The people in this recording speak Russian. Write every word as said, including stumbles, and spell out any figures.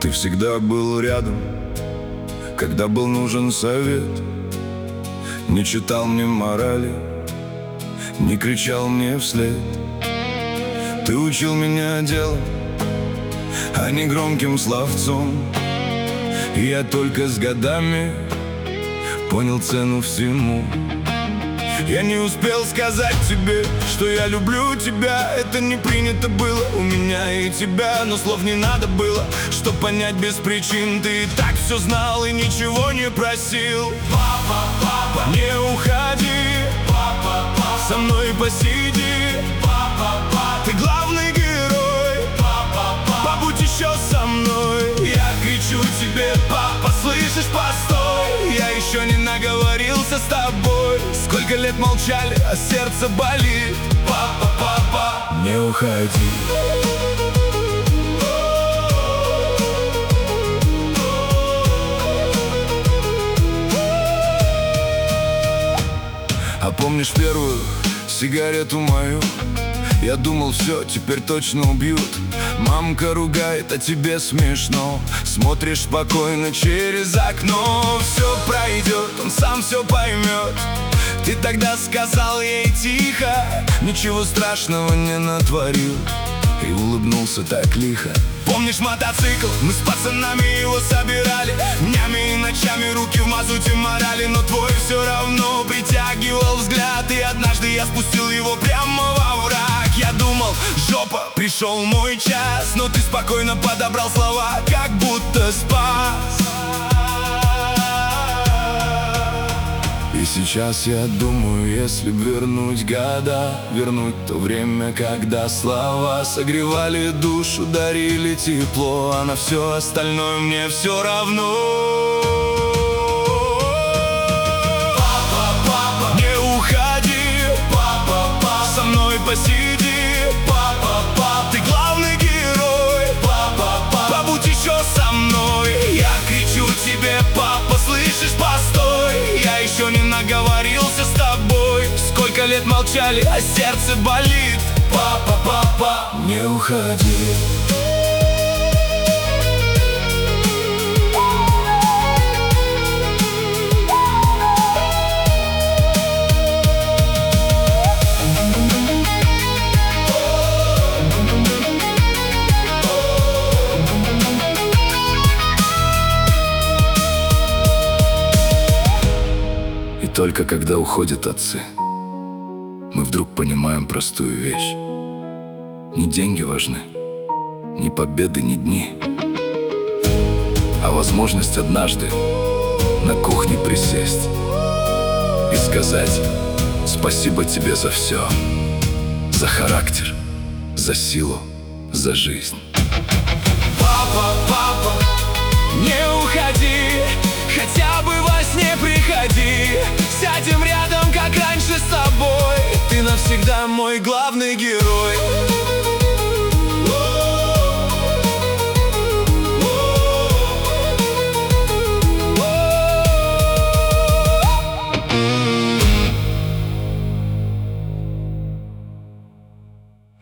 Ты всегда был рядом, когда был нужен совет. Не читал мне морали, не кричал мне вслед. Ты учил меня делом, а не громким словцом. И я только с годами понял цену всему. Я не успел сказать тебе, что я люблю тебя. Это не принято было у меня и тебя. Но слов не надо было, чтоб понять без причин. Ты и так все знал и ничего не просил. Папа, папа, не уходи. Папа, папа, со мной посиди. Папа, папа, ты главный герой. Папа, папа, побудь еще со мной. Я кричу тебе, папа, слышишь, постой. Я еще не наговорился с тобой. Сколько лет молчали, а сердце болит. Папа, папа, не уходи. А помнишь первую сигарету мою? Я думал, все, теперь точно убьют. Мамка ругает, а тебе смешно. Смотришь спокойно через окно. Все пройдет, он сам все поймет. Ты тогда сказал ей тихо, ничего страшного не натворил. И улыбнулся так лихо. Помнишь мотоцикл? Мы с пацанами его собирали. Днями и ночами руки в мазуте морали. Но твой все равно притягивал взгляд. И однажды я спустил его прямо во враг. Я думал, жопа, пришел мой час. Но ты спокойно подобрал слова, как будто спас. И сейчас я думаю, если б вернуть года, вернуть то время, когда слова согревали душу, дарили тепло, а на все остальное мне все равно. Папа, папа, не уходи. Папа, папа, со мной посиди. Папа, папа, ты главный герой. Папа, папа, побудь еще со мной. Я кричу тебе, папа, слышишь, постой. Я еще не наговорился с тобой. Сколько лет молчали, а сердце болит. Папа, папа, не уходи. Только когда уходят отцы, мы вдруг понимаем простую вещь. Не деньги важны, ни победы, ни дни, а возможность однажды на кухне присесть и сказать: спасибо тебе за все, за характер, за силу, за жизнь. Папа, папа, не уходи, хотя бы во сне приходи. Сядем рядом, как раньше с тобой. Ты навсегда мой главный герой.